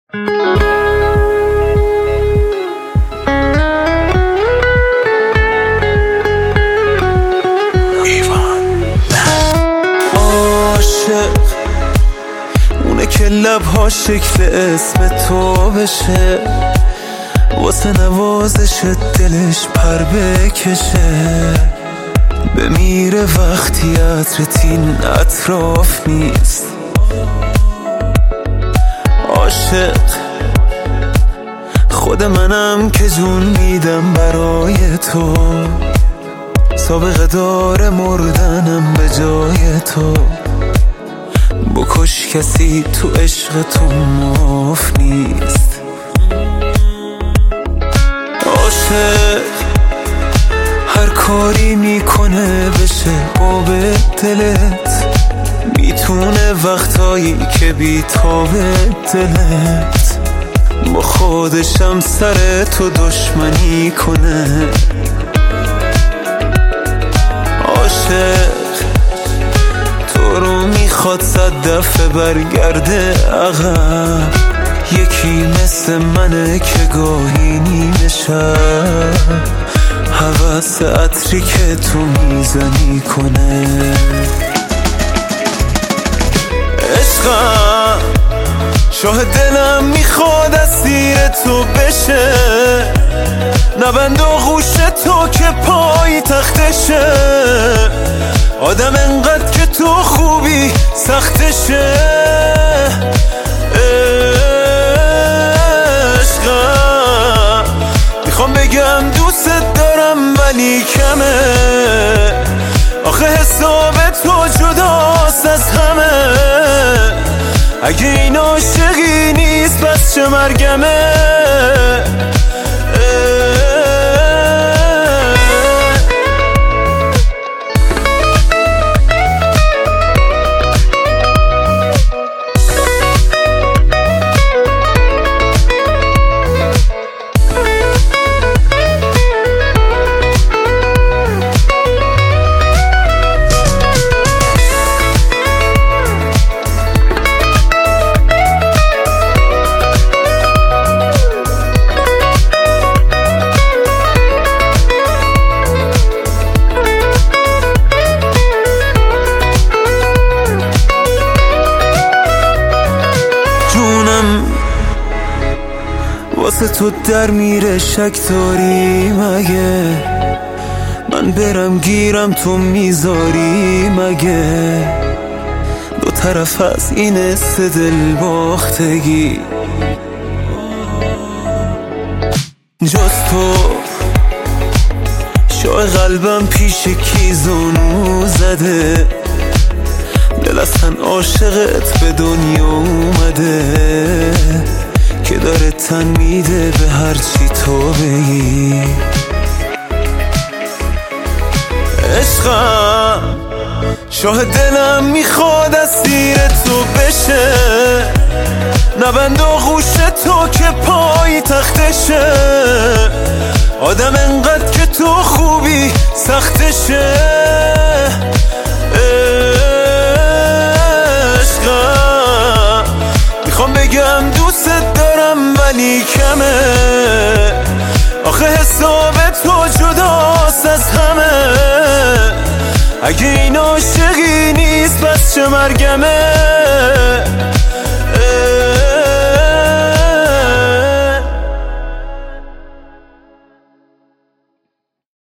عاشق اونه که لبها شکل اسم تو بشه، واسه نوازش دلش پر بکشه، بمیره وقتی عطرت این اطراف نیست. عاشق خود منم که جون میدم برای تو، سابقه داره مردنم به جای تو. بکش کسی تو عشق تو معاف نیست. عاشق هر کاری میکنه بشه با به دلت، میتونه وقتایی که بی‌تاب دلت با خودشم سر تو دشمنی کنه. عاشق تو رو میخواد 100 دفعه برگرده عقب، یکی مثل منه که گاهی نیمه شب هوس عطری که تو میزنی کنه. عشقم شاه دلم میخواد اسیر تو بشه، نبند آغوش تو که پای تختشه، آدم انقدر که تو خوبی سختشه. عشقم میخوام بگم دوست دارم ولی کمه، آخه حساب تو جداست از همه. اگه این عاشقی نیست پس چه مرگمه. واسه تو در میره شک داری مگه؟ من برم گیرم تو میذاری مگه؟ دو طرف از این است دل باختگی، جز تو شاه قلبم پیش کی زانو زده، دل اصلا عاشقت به دنیا اومده که داره تن میده به هرچی تو بگی. عشقم شاه دلم میخواد اسیر تو بشه، نبند آغوش تو که پای تختشه، آدم انقدر که تو خوبی سختشه. عشقم میخوام بگم دوست دارم ولی کمه، آخه حساب تو جداست از همه. اگه این عاشقی نیست پس چه مرگمه.